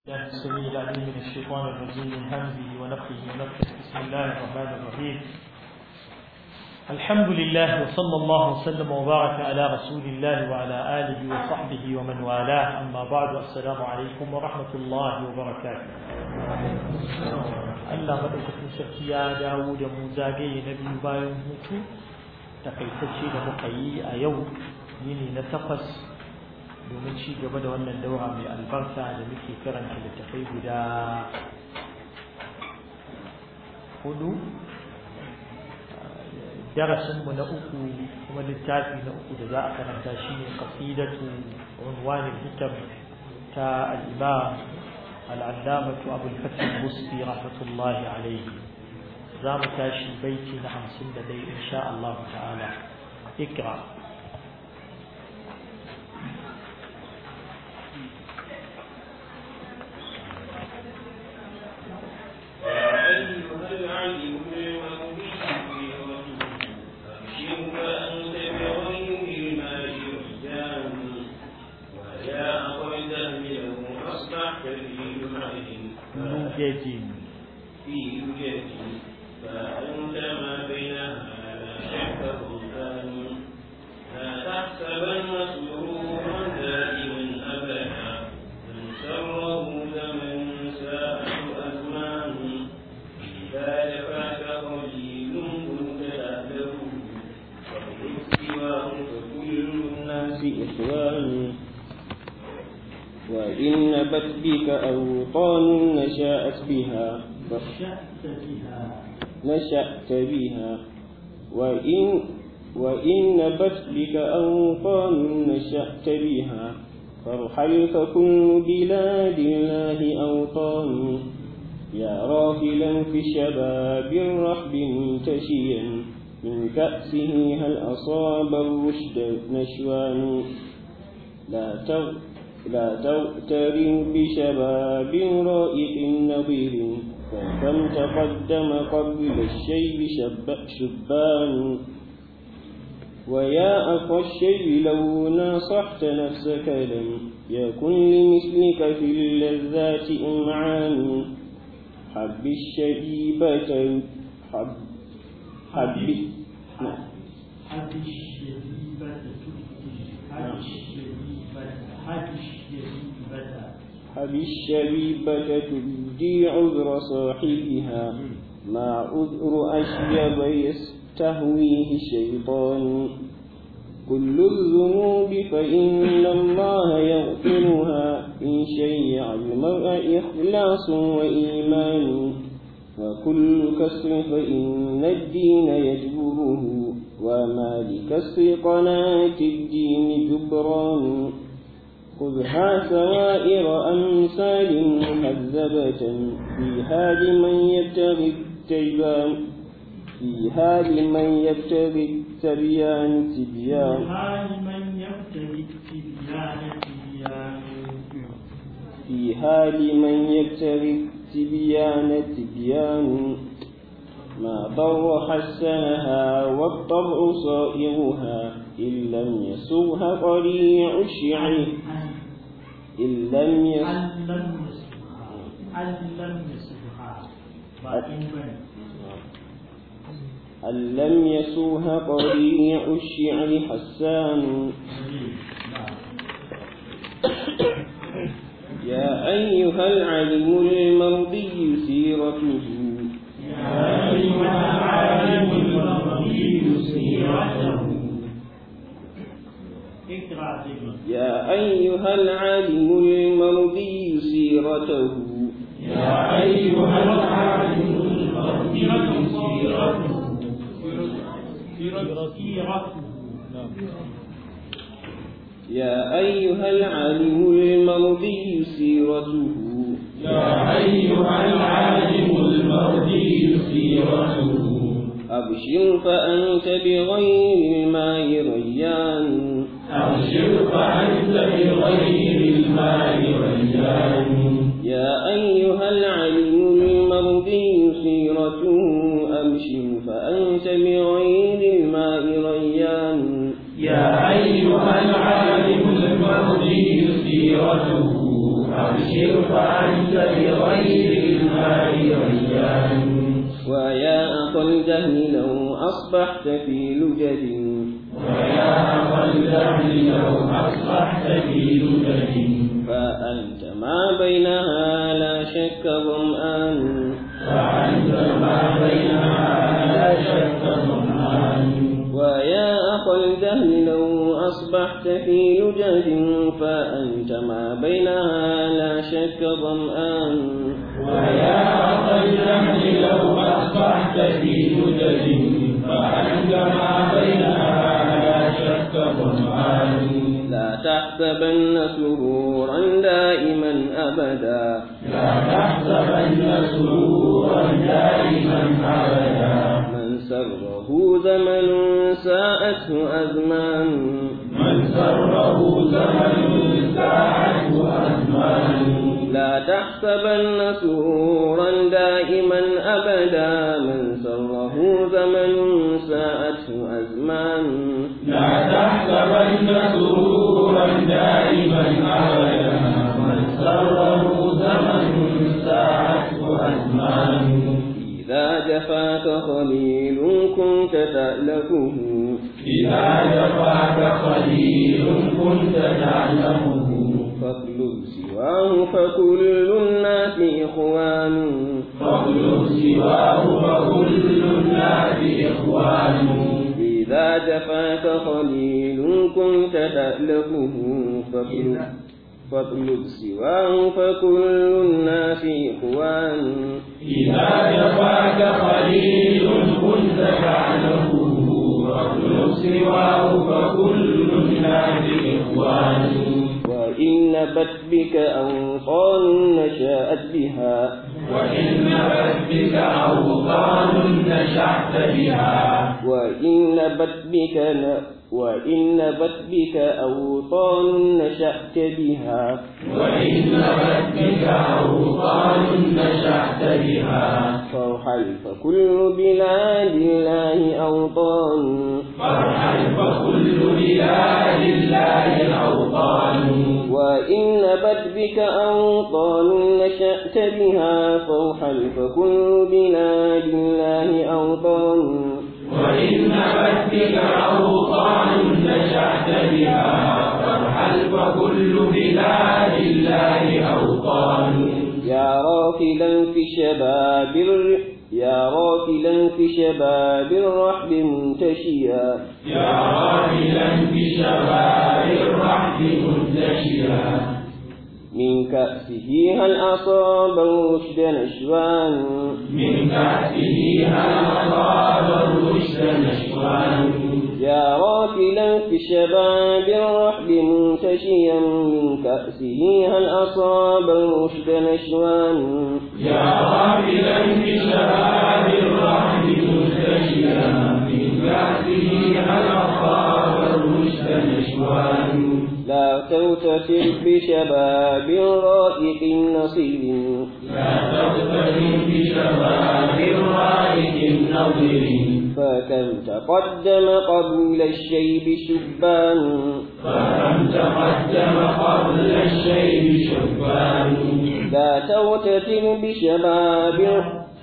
السميع العليم من الشيطان الرجيم من همزه ونفخه ونفخه. بسم الله الرحمن الرحيم. الحمد لله وصلى الله وسلم وبارك على رسول الله وعلى آله وصحبه ومن والاه. أما بعد، السلام عليكم ورحمة الله وبركاته. Allah madaukakin sarki ya dawo da mu zagaye na biyu bayan hutu takaitacce da muka yi a yau yini na 8 domin ci gaba da wannan daura mai albarka da muke karanta littafai guda 4. darasin mu na 3 kuma littafi na 3 da za a karanta shine qasidatu unwan al-kitab ta al-imam العلامة أبو الفتح البصري رحمة الله عليه. زام تاشي بيتي نحن سند لي إن شاء الله تعالى. اقرأ. في لجة فأنت ما بينها لا شك بهتان لا تحسبن سرورا دائما أبدا من سره زمن ساءه أزمان إذا دفعت قليل كنت تأله وبالاستواء فكل الناس إخوان وإن نبت بك أوطان نشأت بها وإن نبت بك أوطان نشأت بها فارحل فكل بلاد الله أوطان يا راحلا في شباب الرحب منتشيا من كأسه هل أصاب الرشد نشوان لا تغترم بشباب رائق نظير فكم تقدم قبل الشيب شبان ويا أخا الشيب لو ناصحت نفسك لم يكن لمثلك في اللذات إمعان حب الشبيبة حب الشبيبة تبدي عذر صاحبها ما عذر أشيب يستهويه الشيطان كل الذنوب فإن الله يغفرها إن شيع المرء إخلاص وإيمان وكل كسر فإن الدين يجبره وما لكسر قناة الدين جبران خذها سوائر أمثال مهذبة فيها لمن يبتغي التبيان تبيان ما ضر حسنها والطبع صائغها إن لم يسوها قريع الشعر أن لم يسوها قريع الشعر حسان يا أيها العلم المرضي سيرته يا أيها العالم المرضي سيرته يا أيها العالم المرضي سيرته يا أيها العالم المرضي سيرته يا أيها العالم المرضي سيرته أبشر فأنت بغير الماء ريان أبشر فأنت بغير الماء ريان يا أيها العلم المرضي سيرته أبشر فأنت بغير الماء ريان يا أيها العالم المرضي سيرته أبشر فأنت وأنت بغير الماء ريان ويا أخا الجهل لو أصبحت في لجد ويا أخا الجهل لو أصبحت في لجد فأنت ما بينها لا شك ظمآن فأنت ما بينها لا شك ظمآن ويا أخا الجهل لو أصبحت في لجد فأنت ما بينها لا شك ظمآن ويا أخا الجهل لو أصبحت في لجد فأنت ما بينها لا شك ظمآن لا تحسبن سرورا دائما أبدا لا تحسبن سرورا دائما أبدا من سره زمن ساءته أزمان من سره زمن ساءته أزمان لا تحسبن سرورا دائما أبدا من سره زمن ساءته أزمان لا تحسبن سرورا دائما أبدا من سره زمن ساءته أزمان إذا جفاك خليل كنت تألفه إذا جفاك خليل كنت تعلمه فاطلب سواه فكل الناس إخوان فاطلب سواه فكل الناس إخوان إذا جفاك خليل كنت تألفه فاطلب سواه فكل الناس إخوان إذا جفاك خليل كنت تعلمه فاطلب سواه فكل الناس إخوان وإن نبت بك أوطان نشأت بها وإن نبت بك أوطان نشأت بها وإن نبت بك أوطان نشأت بها وإن نبت بك أوطان نشأت بها فارحل فكل بلاد الله أوطان فارحل فكل بلاد الله أوطان وإن نبت بك أوطان نشأت بها فارحل فكل بلاد الله أوطان وإن نبت بك أوطان نشأت بها فارحل فكل بلاد الله أوطان يا راكلا في شباب الرحب منتشيا يا راكلا في شباب الرحب منتشيا من كأسه هل أصاب الرشد نشوان من كأسه هل أصاب الرشد نشوان يا راكلا في شباب الرحب منتشيا من كأسه هل أصاب الرشد نشوان يا راكلا في شباب الرحب منتشيا من كأسه هل أصاب الرشد نشوان لا تغتفر بشباب رائق نصيب لا تغتفر بشباب رائق نظر فكم تقدم قبل الشيب شبان فكم تقدم قبل الشيب شبان لا تغتفر بشباب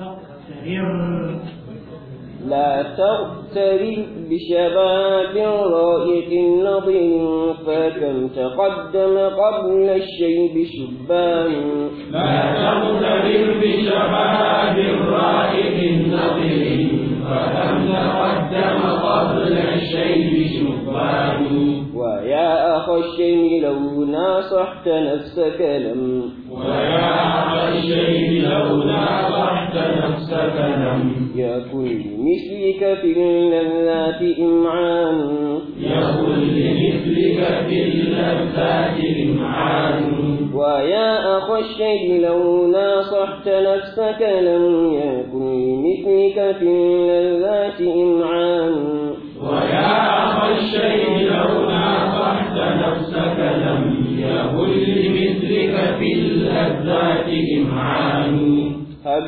لا تغترب بشباب رائق نظير فكم تقدم قبل الشيب شبان لا تغترب بشباب رائق نظير فكم تقدم قبل الشيب شبان ويا أخا الشيب لو ناصحت نفسك لم ويا أخا الشيب لو ناصحت نفسك لم يكن لمثلك في اللذات إمعان يكن لمثلك في اللذات إمعان ويا أخا الشيب لو ناصحت نفسك لم يكن لمثلك في اللذات إمعان ويا أخا الشيب لو ناصحت نفسك لم يكن لمثلك في اللذات إمعان هب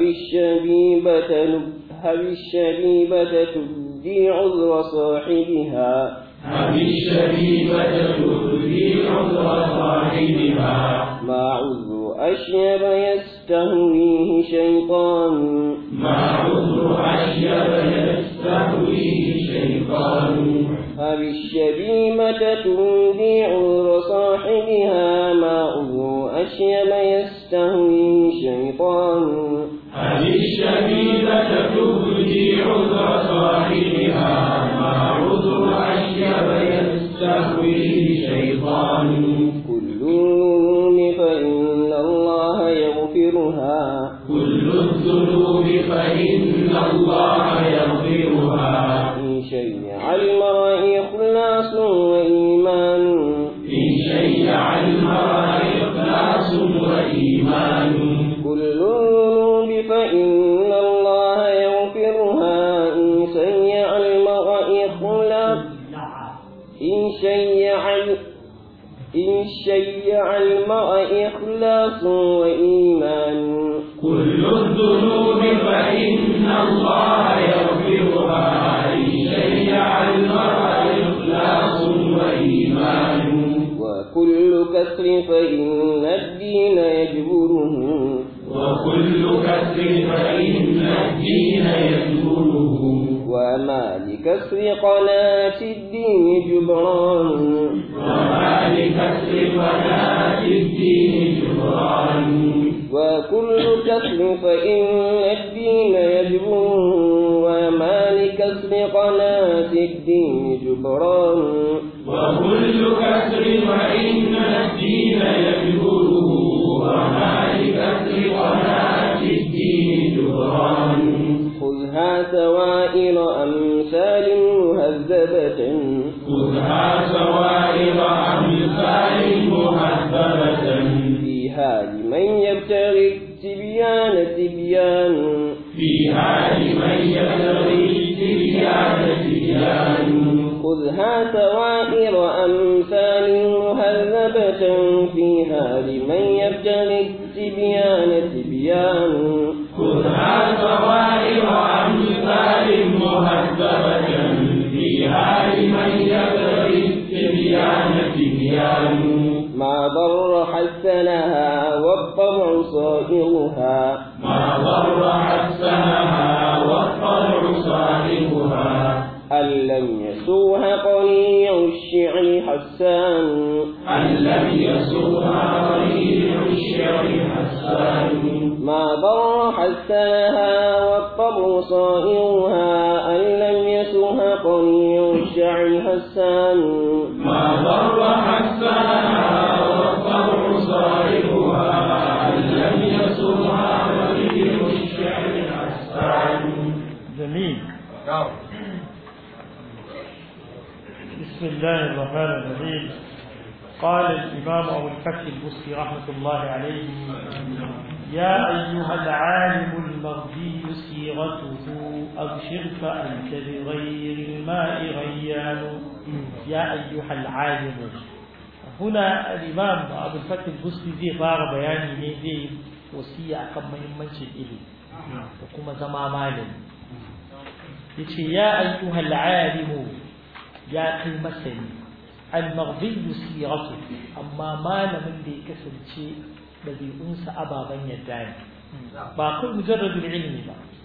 الشبيبة تبدي عذر صاحبها هب الشبيبة تبدي عذر صاحبها ما عذر أشيب يستهويه شيطان ما عذر أشيب يستهويه شيطان أبالشبيمة تودي عذر صاحبها ما عذر أشيب يستهويه شيطان أبالشبيبة تودي عذر صاحبها ما عذر أشيب يستهويه شيطان كل الذنوب فإن الله يغفرها كل الذنوب فإن الله يغفرها إن شيع المرء إخلاص وإيمان إن شيع المرء إخلاص وإيمان كل الذنوب فإن الله يغفرها إن شيع المرء إخلاص إن شيع المرء إخلاص وإيمان كل الذنوب فإن الله يغفرها إن شيع المرء إخلاص وإيمان وكل كسر فإن الدين يجبره وكل كسر فإن الدين يجبره وما لكسر قناة الدين جبران وما لكسر قناة الدين جبران وكل كسر فإن الدين يجبره وما لكسر قناة الدين جبران وكل كسر فإن الدين يجبره وما لكسر قناة الدين جبران خذها سوائر أمثال مهذبة خذها سوائر أمثال مهذبة فيها لمن يبتغي التبيان تبيان فيها لمن يبتغي التبيان تبيان خذها سوائر أمثال مهذبة فيها لمن يبتغي التبيان تبيان خذها سوائر أمثال مهذبة فيها لمن يبتغي التبيان تبيان ما ضر حسنها والطبع صائغها ما ضر حسنها والطبع صاحبها أن لم يسوها قنيع الشعر حسان أن لم يسوها قنيع الشعر حسان ما ضر حسنها والطبع صائغها أن لم يسوها قنيع الشعر حسان ما ضر حسنها والطبع صاحبها أن لم يسوها قنيع الشعر حسان. جميل. بسم الله الرحمن الرحيم. قال الإمام أبو الفتح البصري رحمة الله عليه: يا أيها العالم المرضي سيرته أبشر فأنت بغير الماء غيان. يا أيها العالم. هنا الإمام أبو الفتح البصري زي فار بياني زي وصية كم مهمة إلي وكما زما مالي. يا أيها العالم يا كي مسني المرضي سيرته أما ما لمن دي كسر شيء الذي أنسى أبا بن يدعي باقول مجرد العلم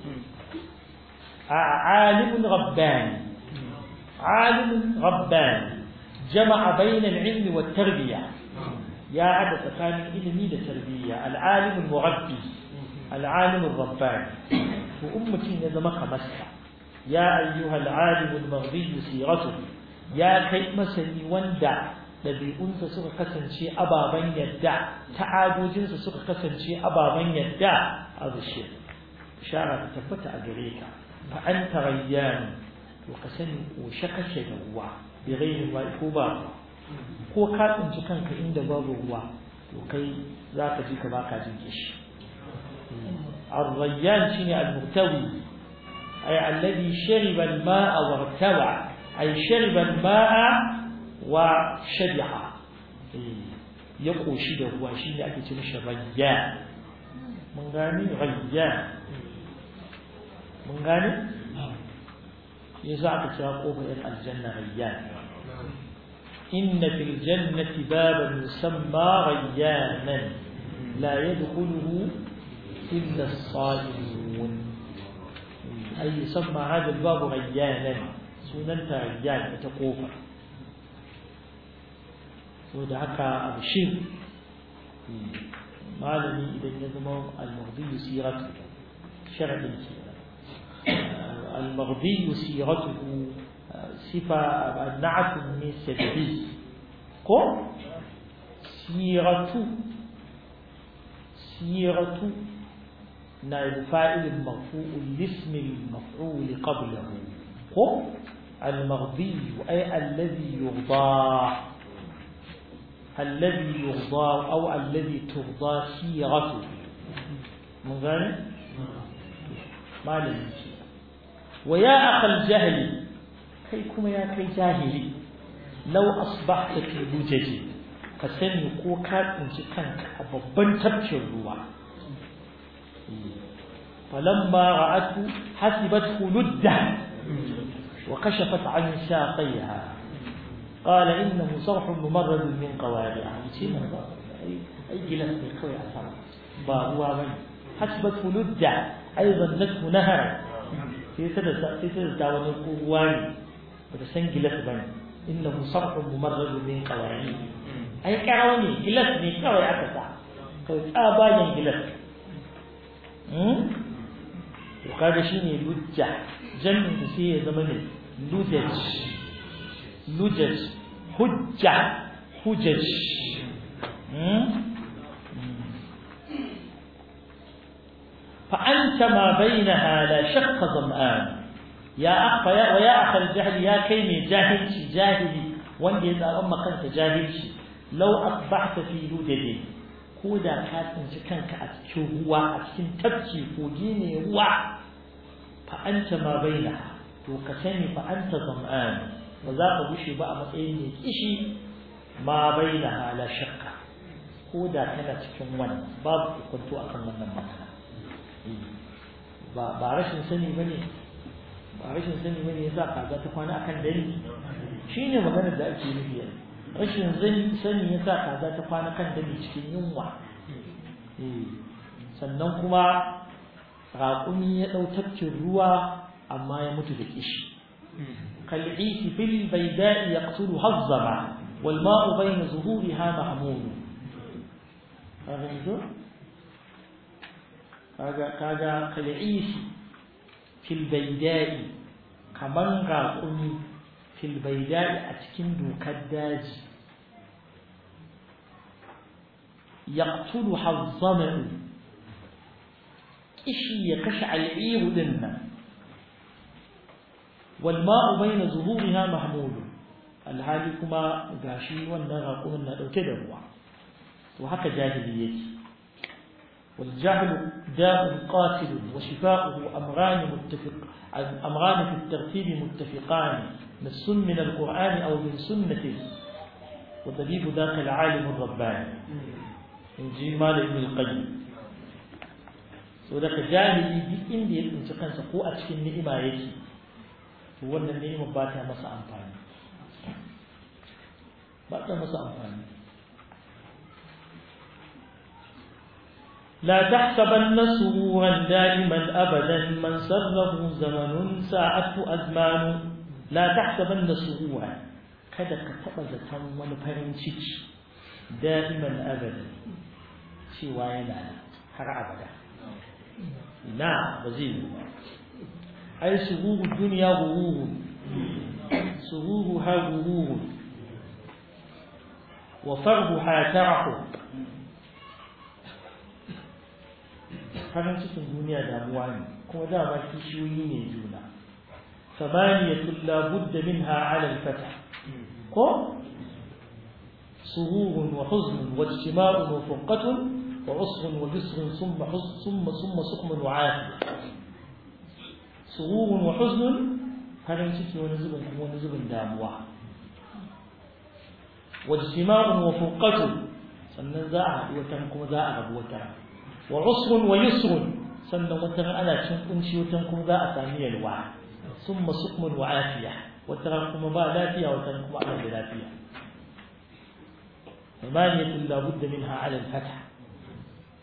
عالم رباني عالم رباني جمع بين العلم والتربية يا عدد كان علمي للتربية العالم المربي العالم الرباني وأمتي نزمك مسكة يا أيها العالم المرضي سيرته يا كي مسني وندع ɗabi'unsa suka kasance ababen yadda ta'adojinsa suka kasance ababen yadda a rushe ishara ta tabbata a gare ka fa anta rayyan to ka sani ko shakashe da ruwa bi ghairi wa ko ba ko ka tsinci kanka inda babu ruwa to kai zaka ji ka baka jin kishi ar-rayyan shine al-murtawi ay alladhi shariba al-ma'a wa irtawa ay shariba al-ma'a wa shadiha ya koshi da ruwa shi ne ake ce mishi rayyan mun gani rayyan mun gani yasa aka kira kofar ɗan aljanna rayyan inna fil jannati baban yusamma rayyanan لا يدخله إلا الصائمون أي يسمى هذا الباب ريانا سننت ريان تقوفا ودعك أبشر malami idan ya zama al-maghdi siratu sharadin al-maghdi siratuhu sifa an-na'at min sabbi ko siratu نائب فاعل مرفوع لاسم المفعول قبله هو المغضي أي الذي يرضى أو الذي ترضى سيرته من ذلك ما لم ويا أخ الجهل كيكم يا كي جاهلي لو أصبحت في بوجتي فسن قوكات انت كانك أببن تبكي الروا فلما رأته حسبته لده وكشفت عن ساقيها قال إنه صرح ممرد من قوارع أي جلس بقوي أثر بابوا من حسبته لده أي ظنته نهرا في سدس ونقوان بتسن جلس بني إنه صرح ممرد من قوارع أي كروني جلس بقوي أثر قوي آبايا جلس وقال شيني لجة جمع فيه زمن لجج حجة حجج فأنت ما بينها لا شق ظمآن يا أخ ويا أخ الجهل يا كيمي جاهلي وندي إذا أما كنت جاهلي لو أصبحت في لجج كودا كاتن كانك أتكي هو أتكين تبكي فوجيني هو فأنت ما بينها وكسني فأنت ظمآن وذاك بشي بقى مطعيني إشي ما بينها لا شك كودا كانت كموان باب كنت أكون من المسا بعرشن سني بني يساق هذا تفانا أكن دلي شيني مغانا دا أكي نفيا rashin sani ya sa kaza ta kwana kan dami cikin yunwa sannan kuma raƙumi ya ɗau tafkin ruwa amma ya mutu da kishi kal'isi fil baida'i yaqtulu hazzama wal ma'u bayna zuhuriha mahmud kaga kal'isi fil baida'i kaman raƙumi fil baida'i a cikin dokar daji yaqtulu hazzama kishi ya kashe al'iru dinnan wal ma'u bayna zuhuriha mahmud alhali kuma gashi wannan raƙumin na dauke da ruwa to haka jahili yake wal jahlu da'un qatil wa shifa'uhu amran fi at-tartib muttafiqan نص من القرآن أو من سنته وطبيب ذاك العالم الرباني إنجيل مال ابن القيم وذاك جاهلي دي إندي الانتقان سقوء أتكين نئما يكي هو أن النئما باتا مسا أمفاني لا تحسبن سرورا دائما أبدا من سره زمن ساعته أزمان لا تحسبن سرورا kada ka taba zaton wani farin ciki da'iman abada cewa yana har abada ina ba zai yi ba ai sururu duniya gururu sururu ha gururu wa farhu ha tarahu farin cikin duniya damuwa ne kuma dama kishiyoyi ne juna ثمانية لا بد منها على الفتح سرور وحزن واجتماع وفرقة وعسر وجسر ثم سقم وعافية سرور وحزن هذا نسيت ونزل داموا واجتماع وفرقة sannan za a haɗu watan kuma za a rabu wata wa usrun wa yusrun sannan watan ana cin kunci watan kuma za a sami yalwa ثم سقم وعافية وتراكم با لافية وتراكم على لافية ثمانية لا بد منها على الفتح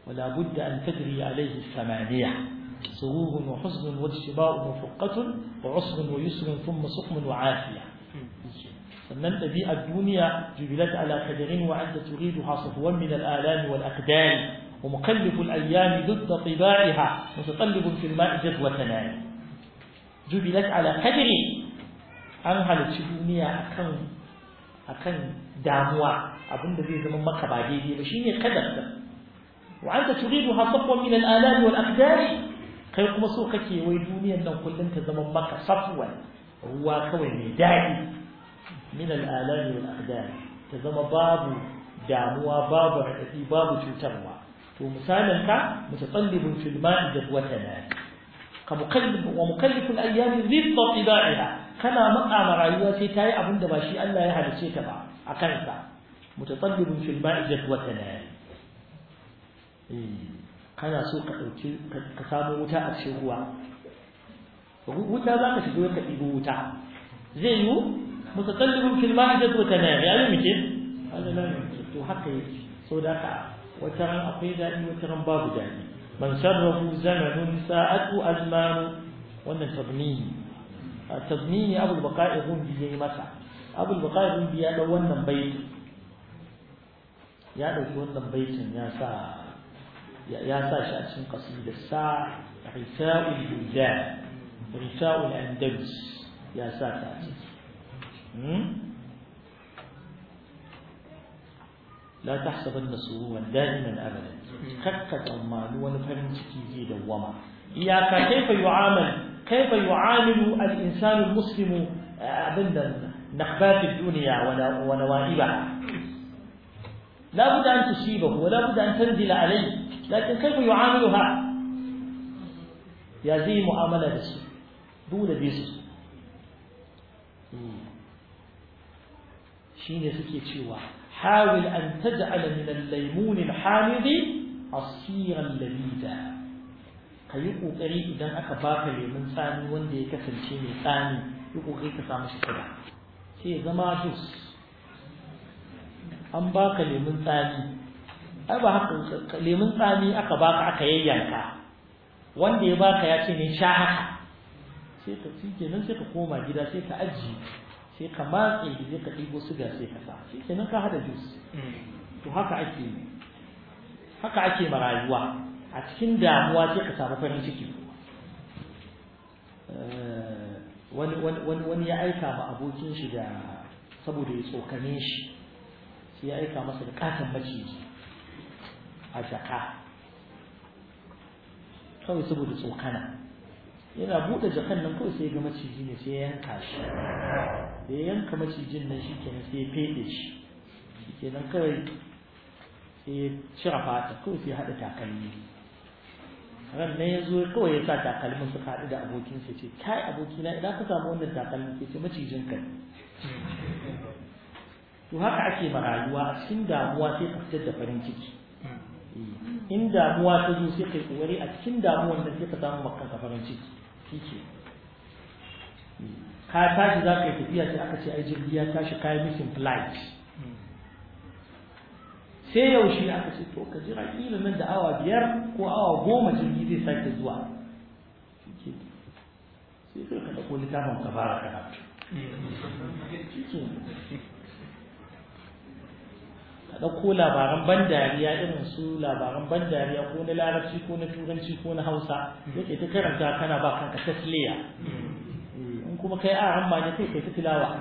ولا بد أن تجري عليه الثمانية سرور وحزن واجتماع وفرقة وعسر ويسر ثم سقم وعافية sannan ɗabi'ar duniya jubilat ala kadarin wa anta turiduha safwan min al-alami wal aqdari wa mukallifu al-ayyami dudda tiba'iha mutatallibun fil ma'i jadwatan jubilat ala kadari an halicci duniya akan damuwa abinda zai zama maka ba daidai ba shine kadar wa anta turiduha safwan min al-alami wal aqdari kai kuma so kake wai duniyar nan kullun ta zama maka safwan ruwa kawai mai daɗi من الآلام والأقدار تزم باب دعوة باب رأسي باب تتروى ومثالا متطلب في الماء جدوتنا ومكلف الأيام ضد طباعها كما مقع مرايوة تاي أبن دباشي ألا يحدث شيء تبع أكنسا متطلب في الماء جدوتنا كان سوق كسامو وتا أكشفوا وتا ذاك شدوه كتبوا وتا زيو متطلب في الماء جدوة نار يعني مثل هذا لا يمكن وحقه صدق وترى أقيدا وترى باب داني من شره زمن ساءته أزمان وأن التضمين أبو البقاء هم بيجي مسا أبو البقاء هم بيا لو بيت يا لو بيت يا سا شأن قصيدة الساعة رثاء البلدان رثاء الأندلس يا سا لا تحسبن سرورا دائما ابدا ككت المال ونفرن ciki zai dawama iyaka كيف يعامل الانسان المسلم ابدا نخبات الدنيا ونوائبها لا بد ان تصيبه ولا بد ان تنزل عليه لكن كيف يعاملها يا زي معامله السوء دون بيس shine suke cewa hawil an taj'ala min al-laymun al-hamid asiran ladida kai kokari idan aka baka lemun tsami wanda ya kasance mai tsami yi kokari ka samu shi kira sai ya zama jus an baka lemun tsami ai ba haka lemun tsami aka baka aka yayyanka wanda ya baka ya ce ne sha haka sai ka tsike nan sai ka koma gida sai ka ajiye sai ka matse sai ka ɗigo suga sai ka sa shi kenan ka hada jus to haka ake marayuwa a cikin damuwa sai ka samu farin ciki wani ya aika ma abokin shi da saboda ya tsokane shi sai ya aika masa da katon maciji a jaka kawai saboda tsokana yana buɗe jakan nan kawai sai ya ga maciji ne sai ya yanka shi da ya yanka macijin nan shi kenan sai ya fede shi kenan kawai sai ya cire fata kawai sai ya haɗa takalmi ran nan ya zo kawai ya sa takalmin suka haɗu da abokinsa ce kai abokina idan ka samu wannan takalmin sai ce macijin ka to haka ake marayuwa a cikin damuwa sai ka fitar da farin ciki in damuwa ta zo sai kai kokari a cikin damuwan nan sai ka samu makanka farin ciki shike ka tashi za ka yi tafiya sai aka ce ai jirgi ya tashi kayan missing flight sai yaushe aka ce to ka jira kila nan da awa 5 ko awa 10 jirgi zai sake zuwa sai ka dauko littafin ka fara karatu ka dauko labaran ban dariya irin su labaran ban dariya ko na larabci ko na turanci ko na hausa yake ta karanta kana ba kanka tasliya in kuma kai a hamma ne kai ta tilawa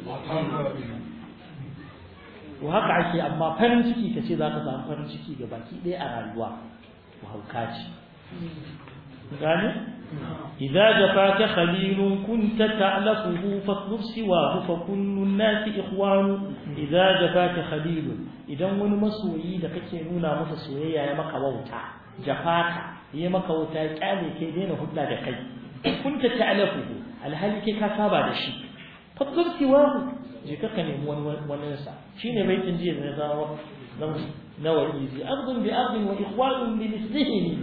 to haka ake amma farin ciki kace zaka samu farin ciki ga baki ɗaya a rayuwa to hauka ce gane idza jafaka khalilun kunta ta'lafuhu fatlub siwahu fa kullu an-nasi ikhwan idza jafaka khalilun idan wani masoyi da kake nuna masa soyayya ya maka wauta jafaka ya maka wauta ya kyale kai daina hudda da kai kunta ta'lafuhu alhali kai ka saba da shi fatlub siwahu je ka nemi wani sa shine baitin jiya da zama nawa izi ardun bi ardin wa ikhwanun bi mislihi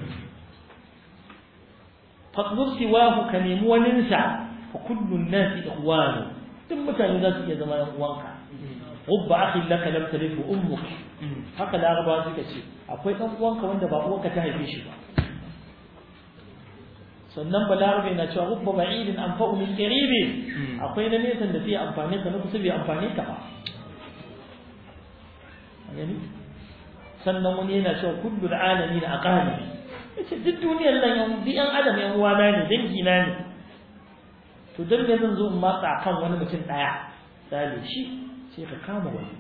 fatlub siwahu ka nemi wani sa fa kullu an-nas ikhwanu duk mutane za su iya zama yan uwanka rubba akhin laka lam talidhu ummuk haka larabawa suka ce akwai dan uwanka wanda ba uwarka ta haife shi ba sannan balarabe na cewa rubba ba'idin anfa'u min qaribin akwai na nesan da zai amfane ka na kusa bai amfane ka ba gani sannan wani yana cewa kullul alamin aqali yace duk duniyar nan yan adam yan uwana ne dangi na ne to dan me zan zo in matsa kan wani mutum daya dale shi sai ka kama wani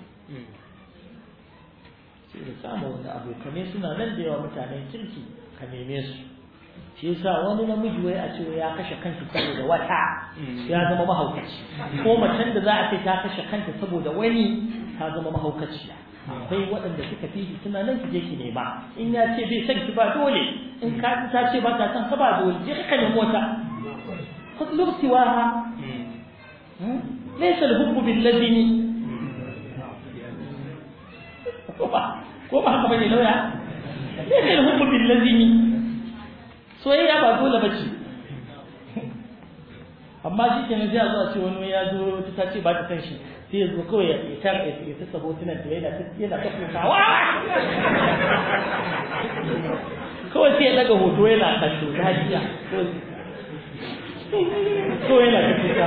sai ka kama wani abokanai suna nan da yawa mutanen kirki ka neme su shi yasa wani namiji wai a ce ya kashe kanta saboda wata ya zama mahaukaci ko macen da za a ce ta kashe kanta saboda wani ta zama mahaukaciya akwai waɗanda suka fi suna nan ki je ki nema in ya ce bai san ki ba dole in ka ta ce ba ta san ka ba dole je ka nemi wata fatlub siwaha laysa al-hubbu bil-ladini ko ba haka bane lauya laysa al-hubbu bil-ladini soyayya ba dole bace amma shi kenan sai a zo a ce wani ya zo ta ce ba ta san shi sai ya zo kawai ya ta sabo tunan da yana ta kusawa kawai sai ya daga hoto yana kallo lafiya kawai yana ta kusa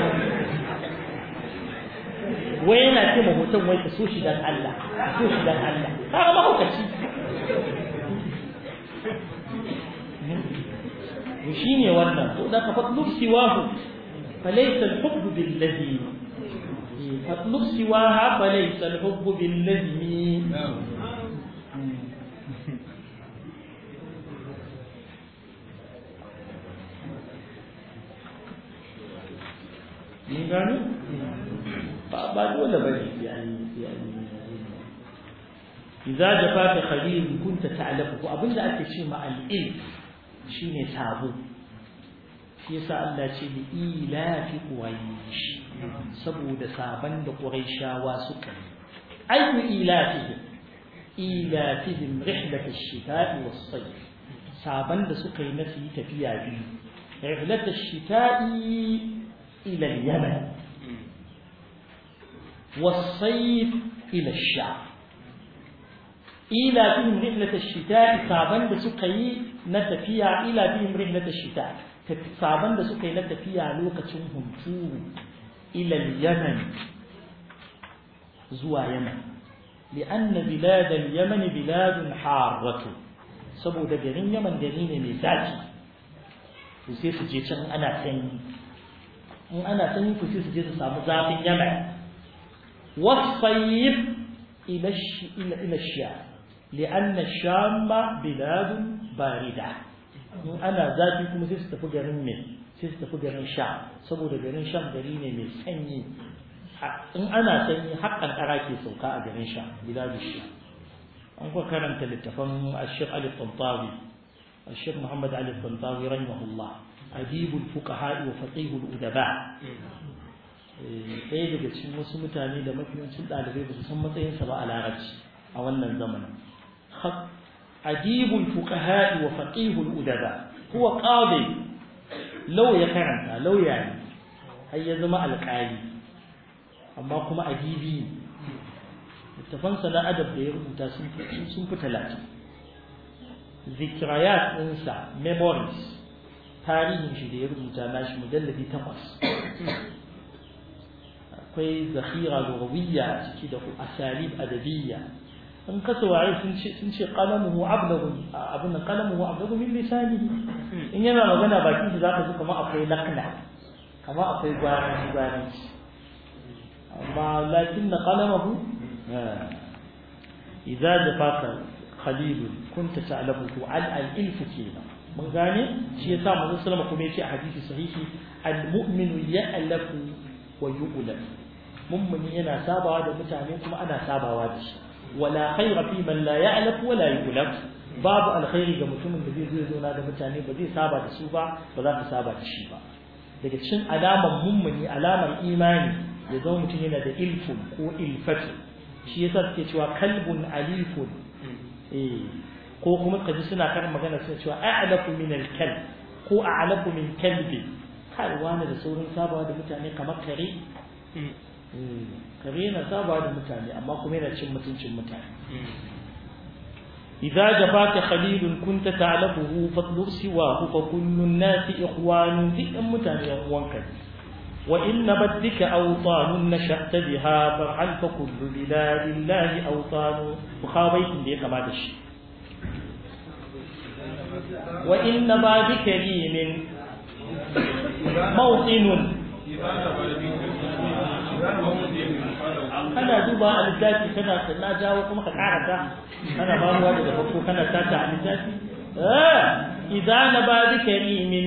wai yana ce ma hoton wai ka so shi dan Allah so shi dan Allah kaga mahaukaci وشيني وانا وذاك فاطلب سواه فليس الحب بالذي فاطلب سواها فليس الحب بالذي يعني بعد ولا بني يعني إذا جفاك خليل كنت تعلفه أبدا أنت شيء مع الإلف shine sabo shi yasa Allah ce li ilafi quraish saboda saban da quraishawa suka ayu ilafihim rihlat ash-shita'i was-sayf saban da suka yi nasu tafiya biyu rihlat ash-shita'i ila al-yaman was-sayf ila ash-sham ilafihim rihlat ash-shita'i saban da suka yi na tafiya ila bihim rihlat ash-shita saban da suka yi na tafiya lokacin hunturu ila al-yaman zuwa yaman lianna bilad al-yaman biladun harratu saboda garin yaman gari ne mai zafi to sai su je can ana sanyi in ana sanyi to sai su je su samu zafin yaman wasayf ila ash-sham لأن الشام بلاد باردة أنا ذاتي كم سيستفو جرين سيستفو جرين شام سبو جرين شام جرين من سني إن أنا سني حقا أراكي سوكا جرين شام بلاد الشام أنكو كان تلتفن الشيخ علي الطنطاوي الشيخ محمد علي الطنطاوي رحمه الله أديب الفقهاء وفقيه الأدباء ɗaya daga cikin wasu mutane da mafiyancin ɗalibai ba su san matsayinsa ba a larabci a wannan zamanin أديب الفقهاء وفقيه الأدباء هو قاضي لو يكرنت لو يعني هيا زما القالي أما كما أديبي التفنس لا أدب ده يربط سنف ثلاثة ذكريات إنسا memories تاريخ شيء ده يربط ناش مجلدي تقص akwai zakhira lugawiyya ciki da asalib adabiyya in ka saurari sun ce qalamuhu ablagu abun qalamuhu ablagu min lisanihi in yana magana bakin shi zaka ji kamar akwai lakna kamar akwai gwari amma lakin qalamuhu idza jafaka khalil kunta ta'lamu al-ilf kina mun gane shi yasa manzo sallama kuma yace a hadisi sahihi al-mu'minu ya'lafu wa yu'laf mu'mini yana sabawa da mutane kuma ana sabawa da shi wala khayra fi man la ya'laf wala yu'laf babu alkhairi ga mutumin da zai zo na da mutane ba zai saba da su ba ba za ka saba da shi ba daga cikin alamar mummuni alamar imani ya zama mutum yana da ilfun ko ilfatu shi yasa suke cewa kalbun alifun ko kuma kaji suna karin magana suna cewa a'lafu min al-kalb ko a'lafu min kalbi kai wani da saurin sabawa da mutane kamar kare kare yana saba da mutane amma kuma yana cin mutuncin mutane idza jafaka khalilun kunta ta'lafuhu fatlub siwahu fa kullu an-nasi ikhwanun dukkan mutane yan uwanka wa inna baddika awtanun nashata biha far'al fa kullu biladillahi awtanu mukhabaitin da ya kama da shi wa inna babika min mawqinun kana duba a littafi kana na jawo kuma ka karata kana ba ruwa daga farko kana tata a littafi idan na ba zika min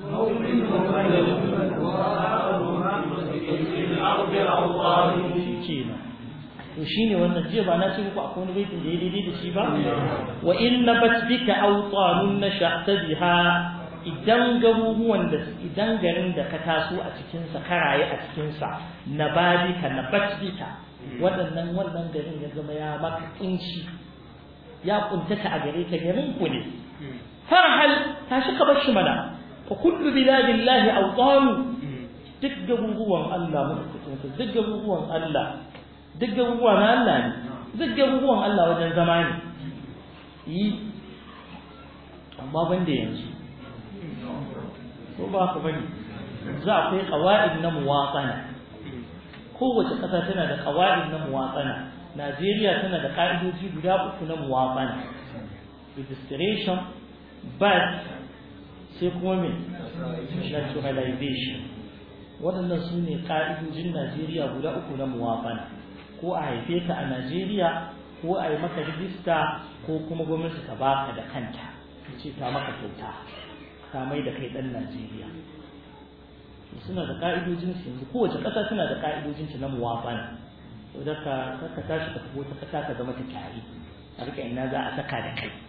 to shine wannan jiya ba na ce muku akwai wani baitin da ya daidai da shi ba wa inna batbika awtanun nasha'ta biha idan garin da ka taso a cikinsa ka rayu a cikinsa na batbika wannan garin ya zama ya maka kunci ya kuntata a gare ka garin ku ne farhal tashi ka bar shi mana fa kullu biladillahi awtanu duk garuruwan Allah duk garuruwan Allah duk garuruwan Allah ne duk garuruwan Allah wajen zama ne yi amma banda yanzu ko ba ku bane za akwai qawaid na muwaqana kowace kasa tana da qawaid na muwaqana Najeriya tana da ka'idoji guda 3 na muwaqana registration birth sai kuma me naturalization waɗannan su ne ka'idojin Najeriya guda 3 na muwaqana ko a haife ka a Najeriya ko a yi maka rijista ko kuma gwamnati ta baka da kanta ce ta maka kyauta ka mai da kai dan Najeriya suna da ka'idojin su yanzu kowace ƙasa tana da ka'idojin ta na muwafana to da ka tashi ka fito ta ƙasa ka zama ta kyari a rika ina za a saka da kai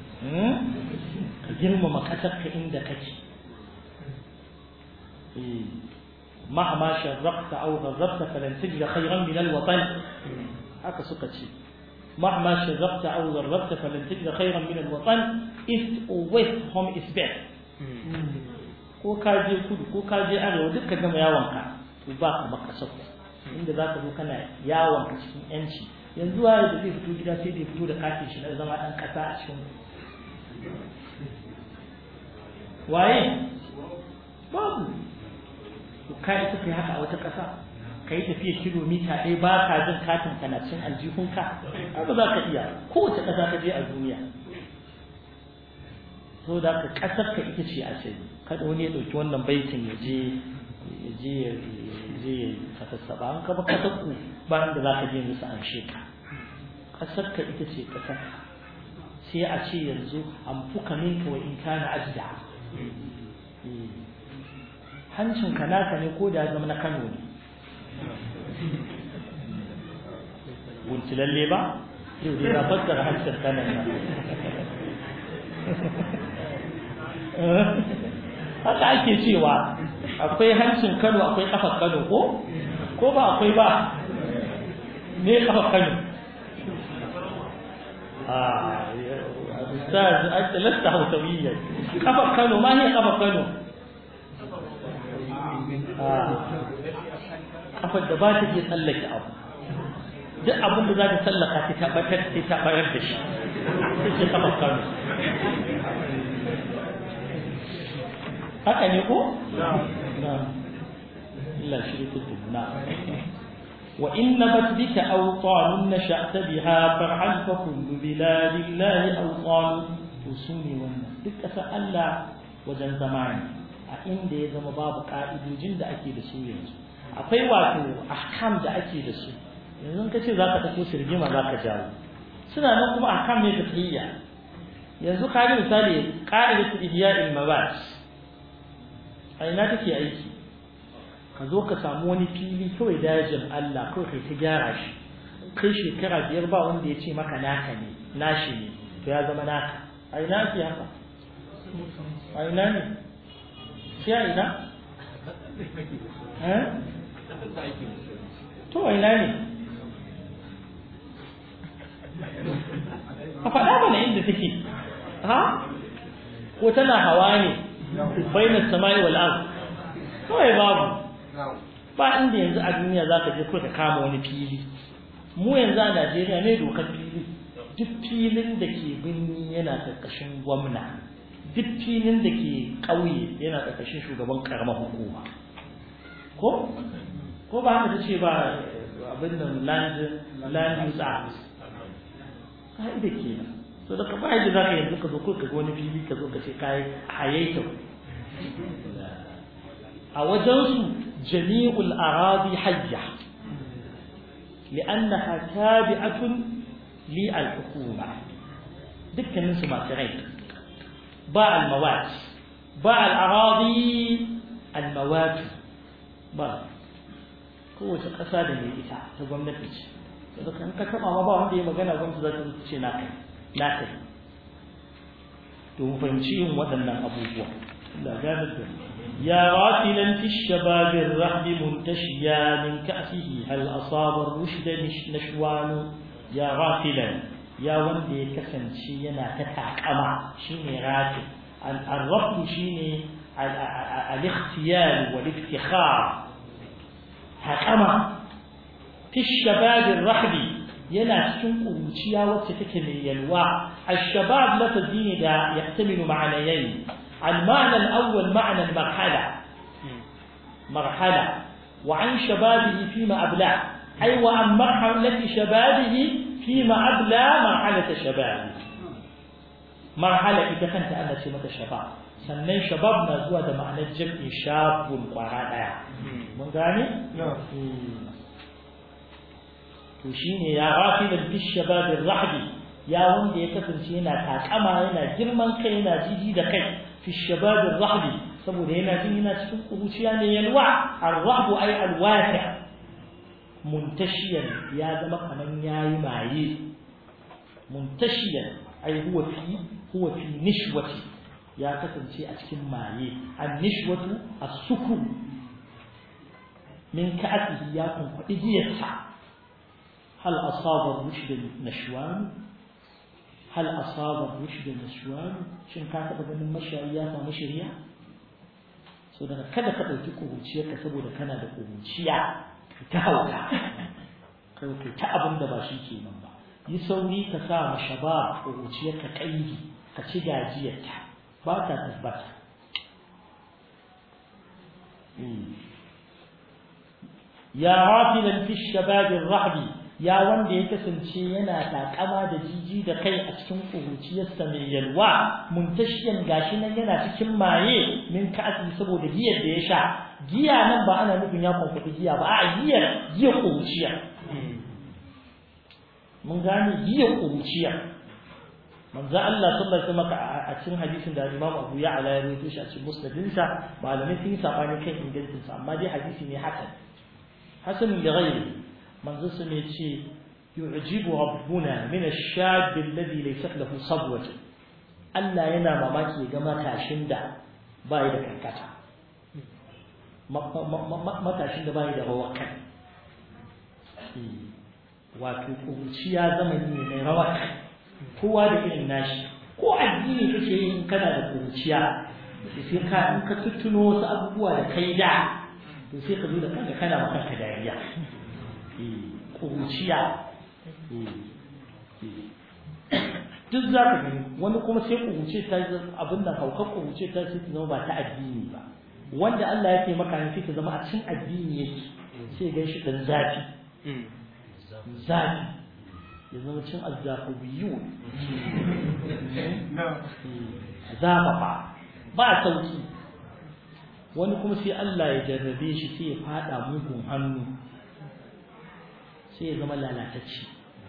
ka girmama ƙasar ka inda kake مهما شرقت أو غربت فلن تجد خيرا من الوطن haka suka ce مهما شرقت أو غربت فلن تجد خيرا من الوطن east or west home is best ko ka je kudu ko ka je arewa duk ka gama yawon ka to ba ka maka sauka inda za ka zo kana yawon ka cikin yanci yanzu waye da zai fito gida sai da fito da katin shi na zama dan kasa a cikin waye babu kai suka yi haka a wata ƙasa ka yi tafiya kilomita 1 ba ka jin katin kana cin aljihunka ba za ka iya kowace ƙasa ka je a duniya so da ka ƙasar ka ita ce asali kada wani ya ɗauki wannan baitin ya je ka sassaba an kaba ƙasar ku ba inda za ka je musu an sheka ƙasar ka ita ce ƙasar sai a ce yanzu an fuka minka wa in kana ajda hancin ka naka ne ko da zama na Kano ne wunci lalle ba yau dai na fassara hancin kanan nan haka ake cewa akwai hancin Kano akwai kafar Kano ko ba akwai ba ne kafar Kano ustaz anta lasta hawtawiyya kafar Kano ma ne kafar Kano kafar da ba ta iya tsallake abu duk abin da za ta tsallaka ta tabbatar sai ta bayar da shi sai kafar Kano haka ne ko illa shirku na wa inna batbika awtanun nasha'ta biha far'an fa kullu biladillahi awtan usuni wannan duk kasar Allah wajen zamani a inda ya zama babu ka'idojin da ake da su yanzu akwai wato ahkam da ake da su yanzu kace zaka tafi sirgima zaka jawo suna nan kuma ahkam ne fiqhiyya yanzu ka ga misali qa'idatu ihya'il mabat a ina take aiki ka zo ka samu wani fili kawai dajin Allah kawai kai ta gyara shi kai shekara 5 ba wanda ya ce maka naka ne nashi ne to ya zama naka a ina ke haka a ina ne shi a ina to a ina ne a faɗa mana inda take ha ko tana hawa ne bainas samai wal ard kawai babu ba inda yanzu a duniya zaka je ko ka kama wani fili mu yanzu a Najeriya ne dokar fili duk filin da ke binni yana karkashin gwamna duk filin da ke ƙauye yana karkashin shugaban karamar hukuma ko ba haka ce ba abin nan land use act ka'ida kenan so da ba yadda zaka yanzu ka zo ko ka ga wani fili ka zo ka ce kai hayaita a wajen su jami'ul aradi hayya li'annaha tabi'atun li al-hukuma dukkanin su masu rai ba al-mawat ba al-aradi al-mawat ba kowace ƙasa da mai ita ta gwamnati ce saboda kan ka taba ma ba wanda ya magana gwamnati za ta ce na kai to mu fahimci yin waɗannan abubuwa da ganin da ya ghafilan fi shabab ar-rahb muntashiya min ka'sihi hal asaba ar-rushd nashwan ya ghafilan ya wanda ya kasance yana ta takama shine rafi al-rahb shine al-ikhtiyal wal-iftikhar takama fi shabab ar-rahb yana cikin kuruciya wacce take mai yalwa al-shabab lafazi ne da yahtamilu ma'anayn al-ma'na al-awwal ma'na al-marhala marhala wa an shababihi fima abla ay wa an marhalati shababihi fima abla marhalata shababihi marhala ita kanta ana ce mata shabab sannan shabab na zuwa da ma'anar jam'i shabun kwara daya mun gane to shine ya ghafilan fi shabab ar-rahbi ya wanda ya kasance yana takama yana girman kai yana jiji da kai fi shabab ar-rahbi saboda yana jin yana cikin kuruciya ne yalwa ar-rahbu ay al-wasi' muntashiyan ya zama kaman yayi maye muntashiyan ay huwa fi nishwati ya kasance a cikin maye an-nishwatu as-sukun min ka'atihi ya kunkuɗi jiyarsa هل أصاب الرشد النشوان هل أصاب الرشد النشوان شن كاتب من مشاريات ومشاريع سوداء كذا كذا تكون شيء كسبوا لكنا تكون شيء تهوى كذا تعبون دباشي كي نبا يسوي كسام شباب وشيء كأيدي كشجع جيت باتا تثبت يا غافلا في الشباب الرحبي ya wanda ya kasance yana takama da jiji da kai a cikin kuruciyarsa mai yalwa muntashiyan gashi nan yana cikin maye min ka'asi saboda giyar da ya sha giya nan ba ana nufin ya kwankwaɗi giya ba a giyar kuruciya mun gane giyar kuruciya manzo Allah sallallahu alaihi wasallam a cikin hadisin da Imam Abu Ya'la ya rawaito shi a cikin musnadinsa malamai sun yi sabani kan ingancinsa amma dai hadisi ne hasan da ghairi manzo sun ce yu'jibu rabbuna min ash-shab alladhi laysa lahu sabwah Allah yana mamaki ga matashin da bai da karkata matashin da bai da rawa kai wato kuciya zamani ne mai rawa kowa da irin nashi ko addini kake yin kana da kuciya sai ka in ka tuttuno wasu abubuwa da kai da to sai ka zo da kanka kana maka dariya kuruciya duk za ka gani wani kuma sai kuruce ta abin da haukar kuruce ta sai ta zama ba ta addini ba wanda Allah ya taimaka ne sai ta zama a cikin addini yake sai gan shi dan zafi ya zama cin azzafubiyu zafafa ba sauki wani kuma sai Allah ya jarrabe shi sai ya fada mugun hannu sai ya zama lalatacce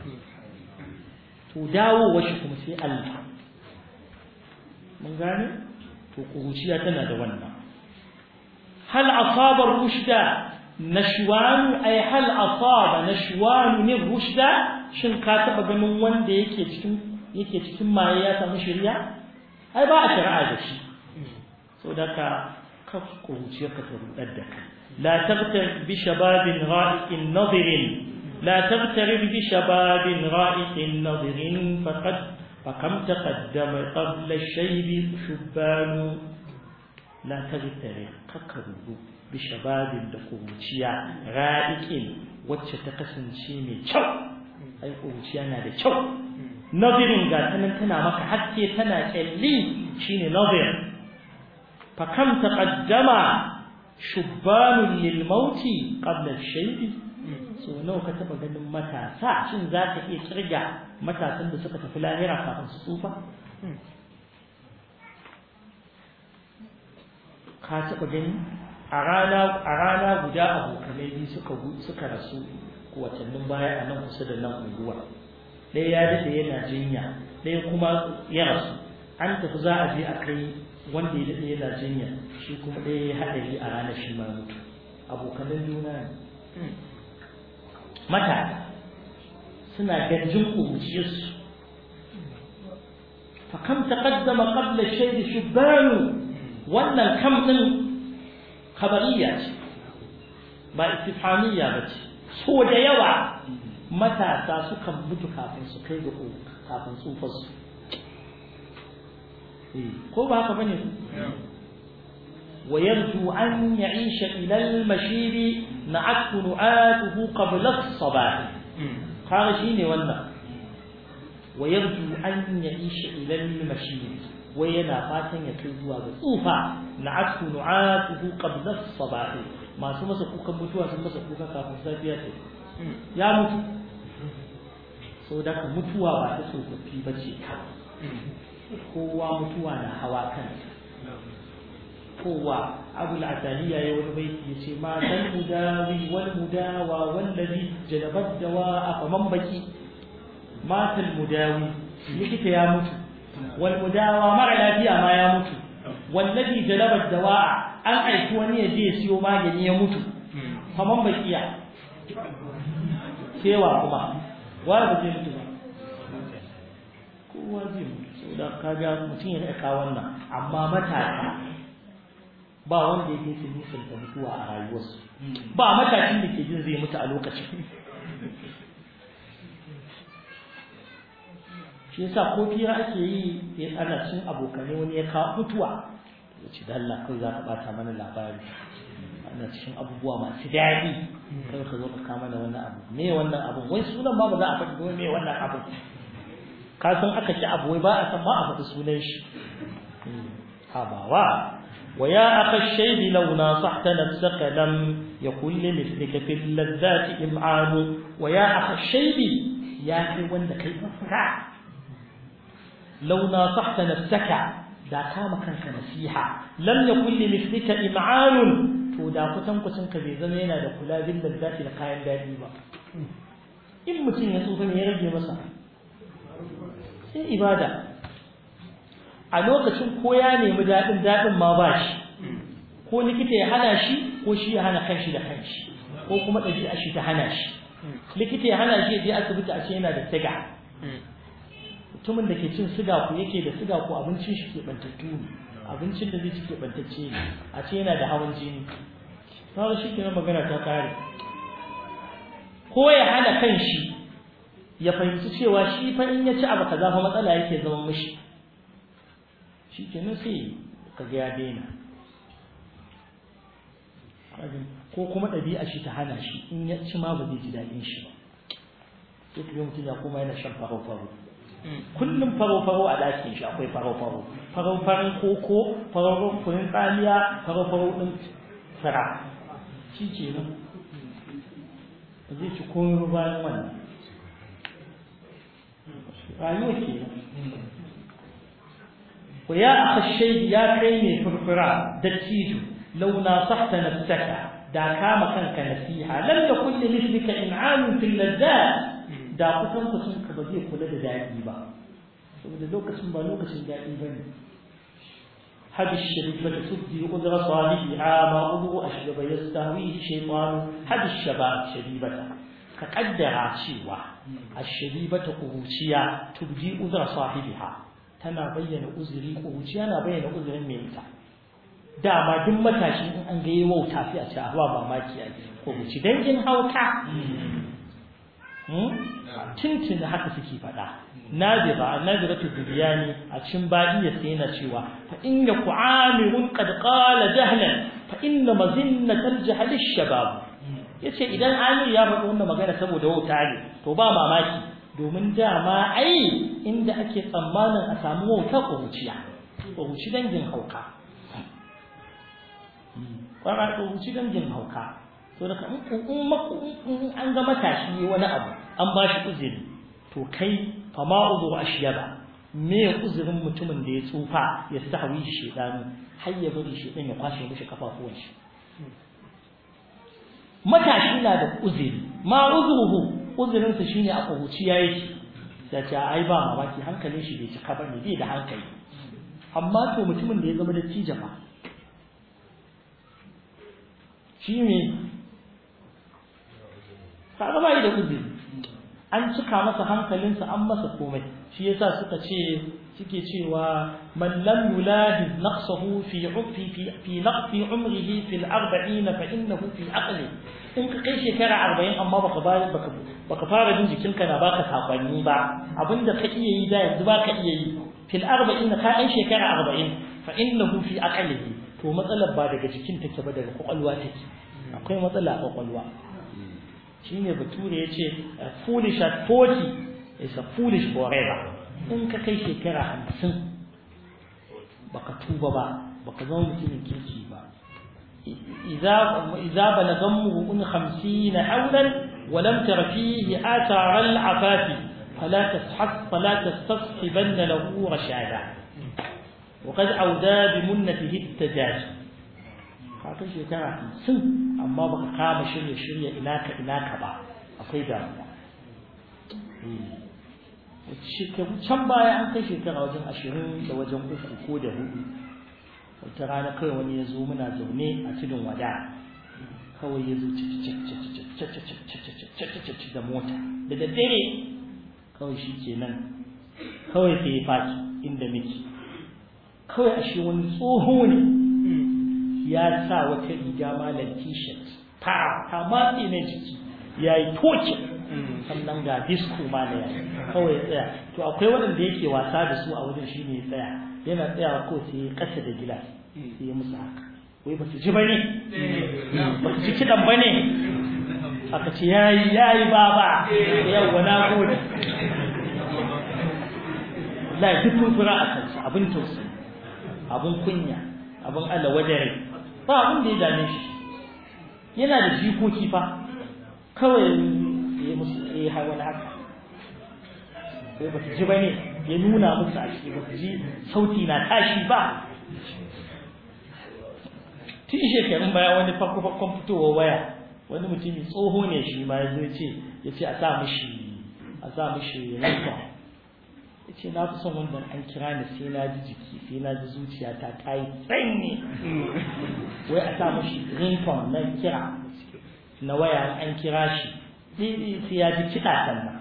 to dawo washi kuma sai Allah mun gane to kuruciya tana da wannan hal asaba rushda nashwan ay hal asaba nashwan min rushda shin ka taba ganin wanda yake cikin maye ya samu shari'a ai ba a shari'a da shi so da ka kuruciyar ka ta rudar da kai la tabtar bi shababin ra'iqin nadirin لا تغترب بشباب رائق نظر فكم تقدم قبل الشيب شبان لا تغترب ككرب bi shababin da kuruciya ra'iqin wacce ta kasance mai kyau ai kuruciya na da kyau nadirin ga tanan tana maka haske tana kyalli shine nadir fa kam taqaddama shubbanun lil mauti qabla ash-shaybi so nawa ka taba ganin matasa shin zaka iya kirga matasan da suka tafi lahira kafin su tsufa ka taba gani a rana guda abokanai biyu suka rasu watannin baya a nan kusa da nan unguwa ɗaya ya daɗe yana jinya ɗaya kuma ya rasu an tafi za a je a kai wanda ya daɗe yana jinya shi kuma ɗaya ya haɗari a ranar shi ma mutu abokanan juna ne matasa suna ganjin ƙuruciyarsu fa kam taqaddama qabla shayd shubbanu wannan kam din khabariya ce ba istifhamiyya ba ce so da yawa matasa sukan mutu kafin su kai ga kafin tsufar su ko ba haka bane ويرجو أن يعيش إلى المشيب نعت نعاته قبل الصباح قال شيني ولا ويرجو أن يعيش إلى المشيب وينا فاتن يكذوا بصوفا نعت نعاته قبل الصباح ما سمى سكوكا متوا سمى سكوكا كافن سافياته يا متو سوداك متوا بعد سوكا في بشي هو متوا نحوا كان kowa abul ataliya ya wani baiti yace ma dal mudawi wal mudawa wallazi janabat dawa fa man baki matal mudawi likita ya mutu wal mudawa mara lafiya ma ya mutu wallazi janabat dawa an aiki wani ya je siyo magani ya mutu fa man bakiya cewa kuma wai ba zai mutu ba kowa zai mutu saboda kaga mutum ya ka wannan amma matasa ba wanda yake su nisan da mutuwa a rayuwarsu ba matashin da ke jin zai mutu a lokacin shi yasa ko fira ake yi ana cin abokanai wani ya kawo mutuwa ya ce da Allah kai za ka bata mana labari ana cikin abubuwa masu daɗi kai ka zo ka kama mana wannan abu me wannan abu wai sunan ba za a faɗi ba me wannan abu ka san aka ci abu wai ba a san ba a faɗi sunan shi habawa ويا أخي الشيب لو ناصحت نفسك لم يكن لمثلك في اللذات إمعان ويا أخي الشيب يا أخي وند كيف فرع لو ناصحت نفسك دا كام كانك نصيحة لم يكن لمثلك إمعان تودا كتن كبيزنا دا كلا باللذات لقاين دائما إن متين يسوفني يرجي مسا سي إبادة a lokacin ko ya nemi daɗin ma ba shi ko likita ya hana shi ko shi ya hana kanshi da kanshi ko kuma ɗabi'a shi ta hana shi likita ya hana shi ya je asibiti a ce yana da siga mutumin da ke cin siga ko yake da siga ko abincin shi ke bantattu ne abincin da zai ci ke bantacce ne a ce yana da hawan jini sai shi ke magana ta kare ko ya hana kanshi ya fahimci cewa shi fa in ya ci abu kaza fa matsala yake zama mishi shi kenan sai ka ga ya daina ko kuma ɗabi'a shi ta hana shi in ya ci ma ba zai ji daɗin shi ba sai ka ga mutum ya koma yana shan faro-faro kullum faro-faro a ɗakin shi akwai faro-faro faro-faron koko faro-faron kunin tsamiya faro-faro ɗin tsara shi ke nan ba zai ci komai bayan wannan rayuwa ke nan ويا أخ الشيب يا كيني فرفرا دتيجو لو ناصحت نفسك دا كام كانك نسيحة لم يكن لمثلك إنعام في اللذات دا قسم كبدي كل دائما وإذا لو قسم دائما هذه الشريفة تبدي قدر صالحها ما أضوء أشرب يستهويه الشيطان هذه الشباب شريبة كقدر شيوة الشريبة قروشية تبدي قدر صاحبها tana bayyana uzuri kuciya na bayyana uzurin mai ita dama duk matashi in an ga yayi wauta sai a ce ba mamaki a ko kuci dangin hauka tintin haka suke fada nadiratu dubyani a cikin badiya sai yana cewa fa in yaku amirun qad qala jahlan fa inna mazinnatal jahl ash-shabab yace idan Amir ya faɗi wannan magana saboda wauta ne to ba mamaki domin dama ai inda ake tsammanin a samu wauta ƙuruci dangin hauka ƙuruci dangin hauka to da in an ga matashi wani abu an ba shi uzuri to kai fa ma uzu ashyaba me uzurin mutumin da ya tsufa ya sahwi shedanu har ya bari shedan ya kwashe mishi kafafuwan shi matashi na da uzuri ma uzuruhu uzurin sa shine a kuhuciya yake da ta ai ba mamaki hankalin shi bai cika bane bai da hankali amma to mutumin da ya zama da tijaba shine kaga bai da uzuri an cika masa hankalinsa an masa komai shi yasa suke cewa man lam yulahiz naqsahu fi naqfi umrihi fi al-40 fa innahu fi aqli in ka kai shekara 40 amma baka fara jin jikinka na baka sakonni ba abinda ka iya yi da yanzu baka iya yi fil 40 ka kai shekara 40 fa innahu fi aqlihi to matsalar ba daga jikin take ba daga kwakwalwa take akwai matsala a kwakwalwa shine bature yace foolish at 40 is a foolish forever in ka kai shekara 50 baka tuba ba baka zama mutumin kirki ba idza balagammu 50 hawlan wa lam tara fihi athar al-afaf fala tastashibanna lahu rashada وقد عودا بمنته التجاج haka shekara 50 amma baka kama shirye inaka ba akwai damuwa shekaru can baya an kai shekara wajen 20 da wajen 3 ko da 4 wata rana kai wani ya zo muna zaune a tudun wada kawai ya zo da mota da daddare kawai shi kenan kawai sai ya faki inda muke kawai ashe wani tsoho ne ya sa wata riga malam t-shirt ta matse na jiki ya yi toke sannan ga disco ma na yayi kawai tsaya to akwai waɗanda yake wasa da su a wajen shi ne tsaya yana tsayawa ko sai ya kasa da gilas sai ya musu haka wai ba su ji ba ne ba su ji kiɗan ba ne aka ce yayi baba yawwa na gode la duk fura a kansa abin tausayi abin kunya abin Allah wajare ba abin da ya dame shi yana da jikoki fa kawai ya musu har wani haka sai ba su ji ba ne ya nuna musu a ciki ba su ji sauti na tashi ba tun shekarun baya wani farkon fitowa waya wani mutumi tsoho ne shi ma ya zo ya ce a sa mishi ringtone ya ce na fi son wannan an kira ni sai na ji jiki sai na ji zuciyata ta yi tsanyi wai a sa mashi ringtone na kira na waya an kira shi sai ya ji kiɗa sannan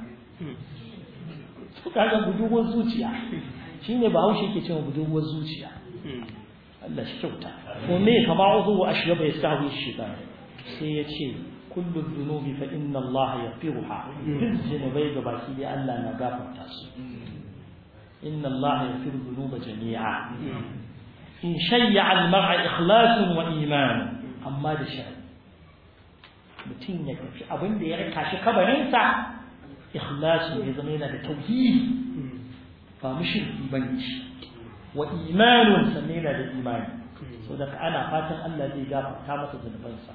su kaga budurwar zuciya shi ne ba haushe ke cewa budurwar zuciya Allah shi kyauta ko me kama uzu wa ashyaba yastawi shaytan sai ya ce kullu dhunubi fa inna Allah yaghfiruha duk zunubai da baki dai Allah na gafarta su إن الله يغفر الذنوب جميعا إن شيع المرء إخلاص وإيمان أما ده شيء mutum ya tafi abin da ya rika shi kabarinsa ikhlasu ya zama yana da tauhidi ba mushriki bane shi wa imanun sannan yana da imani saboda ana fatan Allah zai gafarta masa zunubansa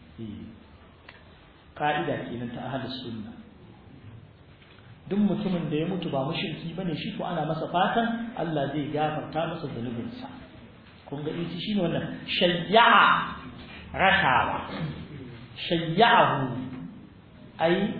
ka'ida kenan ta ahlus sunna duk mutumin da ya mutu ba mushriki bane shi to ana masa fatan Allah zai gafarta masa zunubinsa kun ga ita shine wannan shayya'a rakawa shayya'ahu ay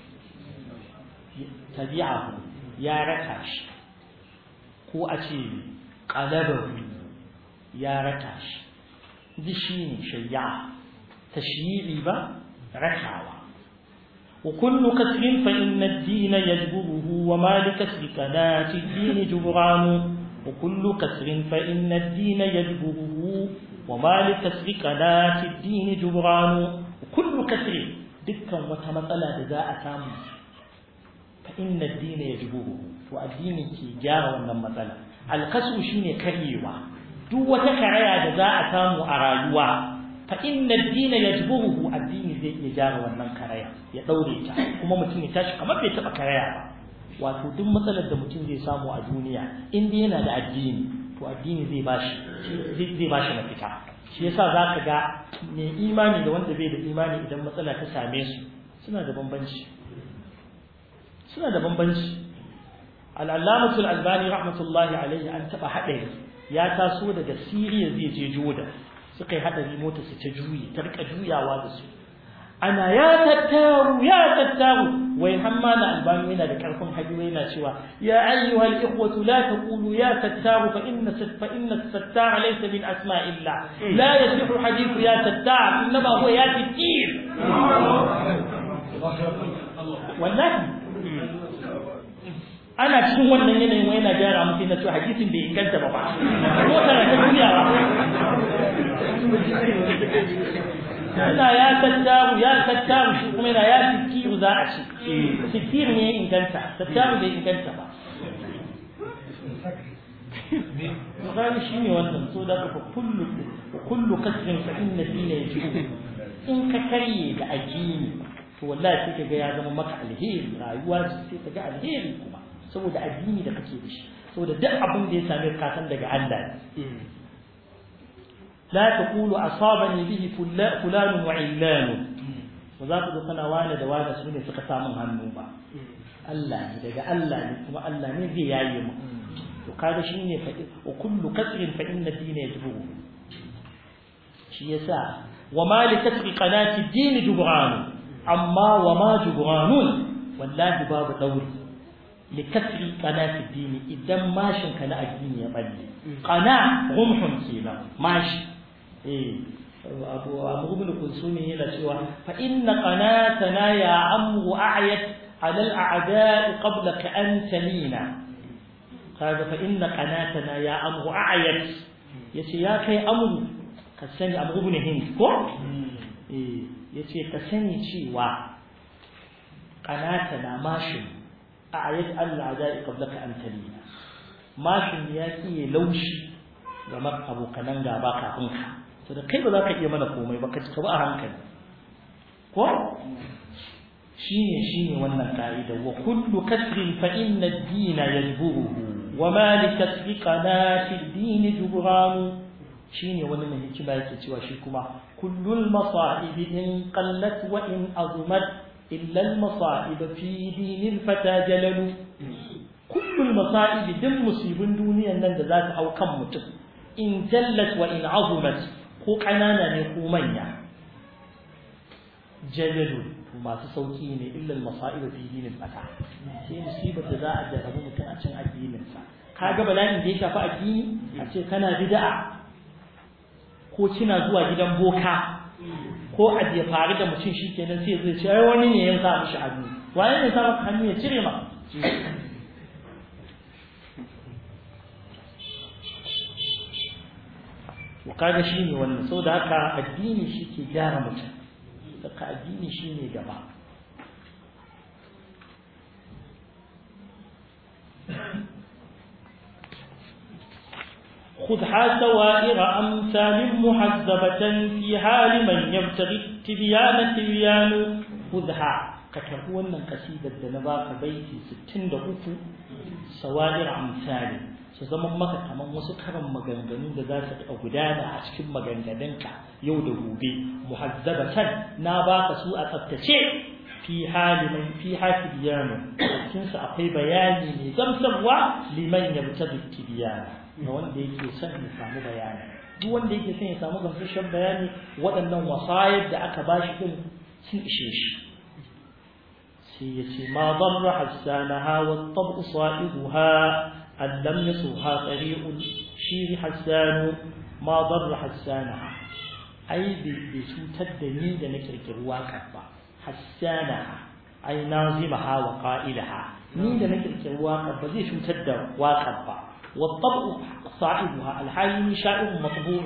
tabi'ahu ya raka shi ko a ce qalabahu ya raka shi duk shine shayya'a tashyi'i ba rakawa وكل كسر فإن الدين يجبره وما لكسر كنات الدين جبران وكل كسر فإن الدين يجبره وما لكسر كنات الدين جبران وكل كسر دكا وتمثلا جزاء تام فإن الدين يجبره والدين كي جار ونمثلا الكسر شيني كريوا duk wata karaya da za a samu a rayuwa fa inna ad-din yajburuhu addini zai iya gyara wannan karaya ya daure ta kuma mutum ya tashi kamar bai taba karaya ba wato duk matsalar da mutum zai samu a duniya in dai yana da addini to addini zai bashi mafita shi yasa zaka ga mai imani da wanda bai da imani idan matsala ta same su suna da bambanci al-allamatu al-albani rahmatullahi alaihi an taba hadari ya taso daga Syria zai je Jordan suka yi hadari motar su ta juyi ta rika juyawa da su ana ya tattaru wai hamma na albani yana da karfin hajji yana cewa ya ayyuhal ikhwatu la taqulu ya tattaru fa inna tattara laysa min asma'illah la yasihu hadithu ya tattar inma huwa ya tattir wallahi ana cikin wannan yanayin wai yana gyara mutum na cewa hadisin bai inganta ba ko tana ta duniya ba ina ya tattaru shi kuma yana ya sikiru za a ci sikiru ne ya inganta tattaru bai inganta ba gani shi ne wannan so da ka kullu kasrin fa inna dina yajibu in ka karye da addini to wallahi sai ka ga ya zama maka alheri rayuwa sai ka ga alheri kuma saboda addini da kake da shi saboda duk abin da ya same ka san daga Allah ne la taqulu asabani bihi fulan wa illan wa za ku kana wani da wani su ne suka samu hannu ba Allah ne daga Allah ne kuma Allah ne zai yaye mu to kaga shine fa kullu kasrin fa inna dina yajbu shi yasa wa ma li kasri qanati din jubran amma wa ma jubranun wallahi babu dauri likasri qanati dini idan mashin ka na addini ya balle qana rumhun kenan mashi abu ibn kulsumi yana cewa fa inna qanatana ya amru a'yat ala al-a'da'i qabla ka an tamina kaga fa inna qanatana ya amru a'yat yace ya kai amru ka sani abu ibn hind ko yace ka sani cewa qanatana mashin a'yat al-a'da'i qabla ka an tamina mashin ya kiye laushi ga abokanan gaba kafin ka to da kai ba za ka iya mana komai ba ka ba a hankali ko shine wannan ka'ida wa kullu kasrin fa inna ad-din yajburuhu wa ma li kasri qanati ad-din jubran shine wani mai hikima yake cewa shi kuma kullul masa'ib in qallat wa in azumat illa al-masa'ib fi din al-fata jalalu kullul masa'ib din musibin duniyan nan da za ta hau kan mutum in jallat wa in azumat ko kanana ne ko manya jalalu masu sauki ne illa al-masa'ib fi dinil fata sai musibar da za a jarabu mutum a cikin addinin sa kaga bala'in da ya shafi addini a ce kana bid'a ko kina zuwa gidan boka ko a je faru da mutum shikenan sai zai ce ai wani ne ya sa mishi hannu waye ne ya sa maka hannu ya cire ma kaga shine wannan saboda haka addini shike gyara mutum saka addini shine gaba خذها سوائر أمثال محذبة في حال من يبتغي التبيان تبيان خذها كتبوا من قصيدة نباك بيتي 63 سوائر أمثال su zama maka kaman wasu karin maganganu da za su gudana a cikin maganganunka yau da gobe muhazzabatan na baka su a tsaftace fi biyanu cikin su akwai bayani ne gamsarwa liman yabtabi tibiyana ga wanda yake son ya samu bayani duk wanda yake son ya samu gamsashen bayani waɗannan wasayar da aka bashi din sun ishe shi sai ya ce ma darra hasanaha wa tabu sa'ibuha أن لم يصرها طريق الشير حسان ما ضر حسانها أي بسوتدني لنكرك الواقع حسانها أي ناظمها وقائلها ني لنكرك الواقع بزي سوتد واقع والطبع صاحبها الحالي شاعر مطبوع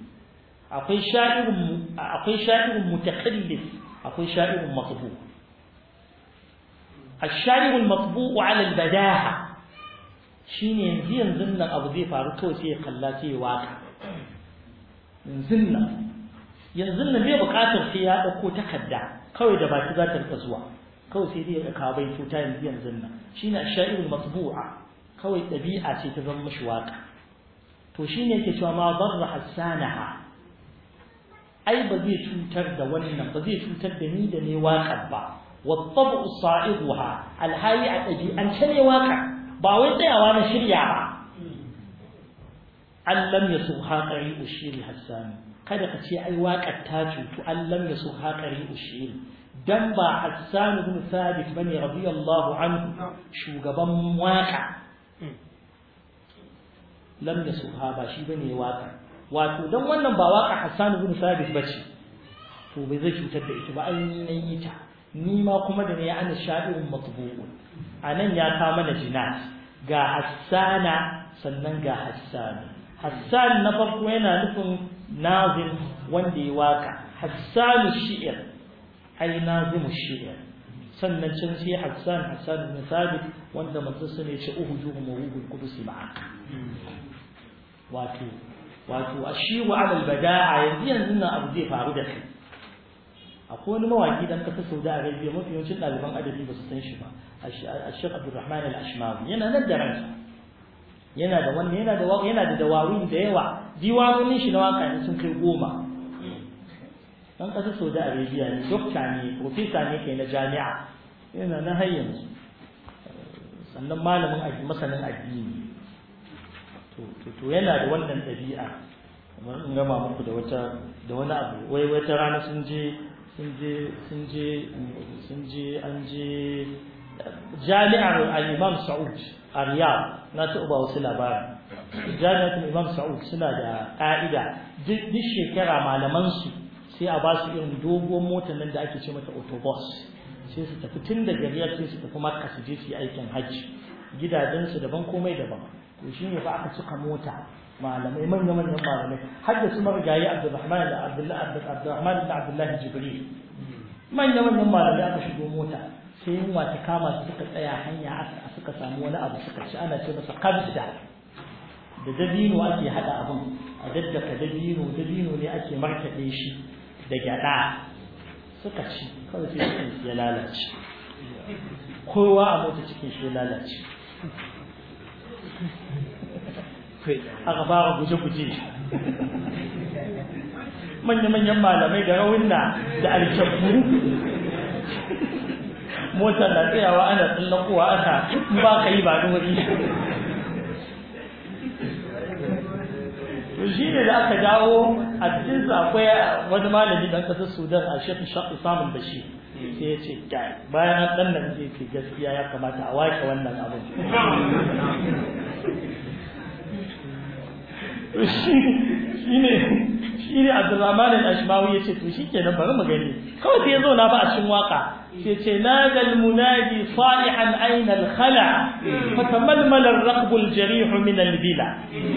أقوي شاعر متخلف أقوي شاعر مطبوع الشاعر المطبوع على البداهة shine yanzu nan abu zai faru kawai sai ya kalla sai ya waka yanzu nan yanzu nan bai buƙatar sai ya dauko takarda kawai da baki za ta rika zuwa kawai sai dai ya ka bai tuta yanzu nan shine ash-sha'irul matbu'a kawai dabi'a ce ta zama mishi waka to shine yake cewa ma darra hasanaha ai ba zai cutar da wannan ba zai cutar da ni da ne waƙar ba والطبع صائغها الهاي أتجي أن شني واقع باوي وانا شريعة أن لم يسوها قريء الشير حسان kada ka ce ai waƙar ta cutu an lam yasu haƙari ushiri dan ba Hassan ibn Thabit bane radiyallahu anhu shugaban waƙa lam yasu ha ba shi bane waƙa wato dan wannan ba waƙa Hassan ibn Thabit bace to bai zai cutar da ita ba an yi ita ni ma kuma da ne ana sha'irun matbu'un anan ya ka mana jinat ga Hassana sannan ga Hassan Hassan na farko yana nufin nazim wanda ya waka Hassan shi'ir ai nazim shi'ir sannan can sai Hassan ibn Thabit wanda manzo ne ce uhujuhum wa ruhul qudus ma'ak wato ashiru ala albada'a yanzu nan abu zai faru da kai akwai wani mawaki dan kasar Saudi Arabia mafi yawancin ɗaliban adabi ba su san shi ba Sheikh Abdulrahman Al-Ashmawi yana nan da ransa yana da dawawin da yawa diwanonin shi na waka ne sun kai 10 dan kasar Saudi Arabia ne dokta ne professor ne kai na jami'a yana nan har yanzu sannan malamin masanin addini to yana da wannan ɗabi'a in gama muku da wani abu wai wata rana sun je an je jami'ar al-Imam Saud a Riyadh na ta uba wasu labari jami'ar al-Imam Saud suna da ƙa'ida duk shekara malaman su sai a ba su irin dogon motar nan da ake ce mata autobus sai su tafi tun daga Riyadh sai su tafi Makka su je su yi aikin hajji gidajensu daban komai daban to shine fa aka cika mota malamai manyan malamai har da su marigayi Abdulrahman ibn Abdullah Jibril manyan malamai aka shigo mota sai yunwa ta kama su suka tsaya hanya suka samu wani abu suka ci ana ce masa kabda da dabino ake hada abin a daddaka dabino ne ake markaɗe shi da gyada suka ci kawai sai cikin ya lalace kowa a mota cikin shi ya lalace aka fara guje-guje manya-manyan malamai da rawunna da alkyabbu motar na tsayawa ana tsallakowa aka ba ka yi ba wuri shi ne da aka dawo a cikinsa akwai wani malami dan ƙasar Sudan a Sheikh Samun Bashir sai ya ce bayan an ɗan nan zai ce gaskiya ya kamata a washe wannan abin shine Abdulrahman Al-Ashmawi yace to shikenan bari mu gani kawai sai yazo na ba a cikin waka sai ce nadal munadi salihan ayna al-khala fatamalmal ar-raqb al-jarih min al-bila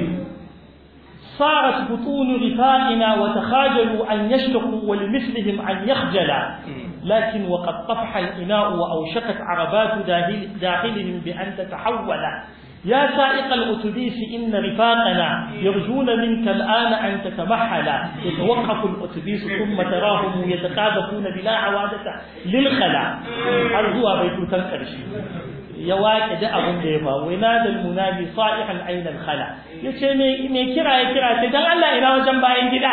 صارت بطون رفاقنا وتخاجلوا أن يشتقوا ولمثلهم أن يخجلا لكن وقد طفح الإناء وأوشكت عربات داخلهم بأن تتحول يا سائق الأتوبيس إن رفاقنا يرجون منك الآن أن تتمحل يتوقف الأتوبيس ثم تراهم يتقاذفون بلا عوادة للخلا أرجوها بيتوتا كرشي يواك da abin da ya faru nadal munadi salihan ainal khala yace me kira ya kira sai dan Allah ina wajen bayan gida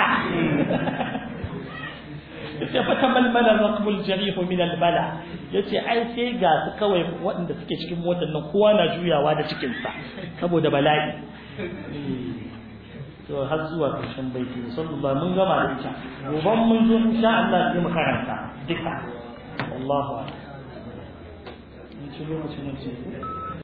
yace fa tamalmala raqbul jarih min al bala yace ai sai ga su kawai waɗanda suke cikin motar nan kowa na juyawa da cikin sa saboda bala'i to har zuwa ƙarshen baiti sallallahu mun gama da ita goban mun zo insha Allah sai mu karanta duka wallahu a'lam mun ci lokacin